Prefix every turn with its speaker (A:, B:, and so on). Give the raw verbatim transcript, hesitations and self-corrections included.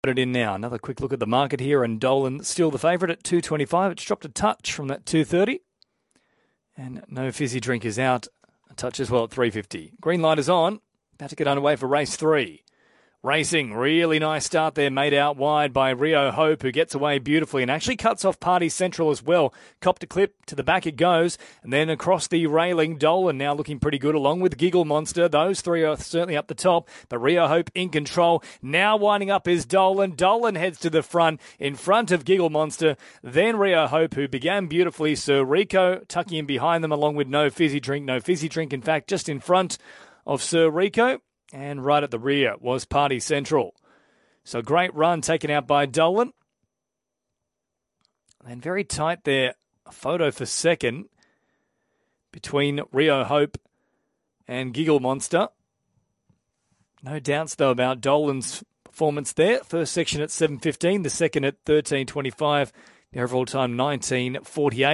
A: Put it in now. Another quick look at the market here, and Dolan still the favourite at two twenty-five. It's dropped a touch from that two thirty. And No Fizzy Drink is out a touch as well at three fifty. Green light is on. About to get underway for race three. Racing, really nice start there, made out wide by Rio Hope, who gets away beautifully and actually cuts off Party Central as well. Copped a clip, to the back it goes, and then across the railing, Dolan now looking pretty good, along with Giggle Monster. Those three are certainly up the top, but Rio Hope in control. Now winding up is Dolan. Dolan heads to the front, in front of Giggle Monster, then Rio Hope, who began beautifully. Sir Rico tucking in behind them, along with No Fizzy Drink. No Fizzy Drink, in fact, just in front of Sir Rico. And right at the rear was Party Central. So great run taken out by Dolan. And very tight there, a photo for second between Rio Hope and Giggle Monster. No doubts, though, about Dolan's performance there. First section at seven fifteen, the second at thirteen twenty-five. The overall time nineteen forty-eight.